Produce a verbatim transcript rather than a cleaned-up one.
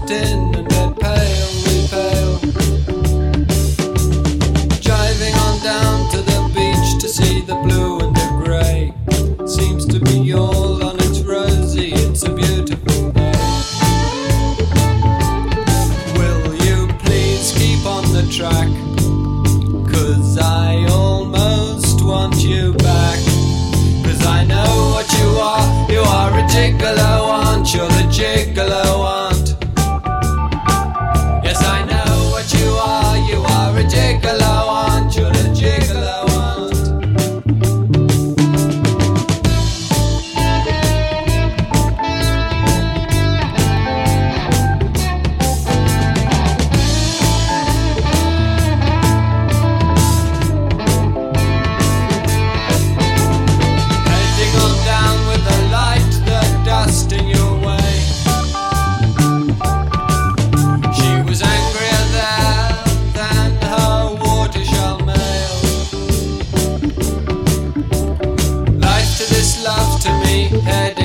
stepped in and dead pale, we pale. Driving on down to the beach to see the blue and the grey. Seems to be all on its rosy, it's a beautiful day. Will you please keep on the track? 'Cause I almost want you back. 'Cause I know what you are, you are a gigolo, aren't you? The gigolo, aren't? Yes, I know what you are, you are a gigolo, aren't you? The gigolo, aren't? Heading on down with the light, the dust in your way. She was angrier there than her water-shell mail. Life to this love to me, head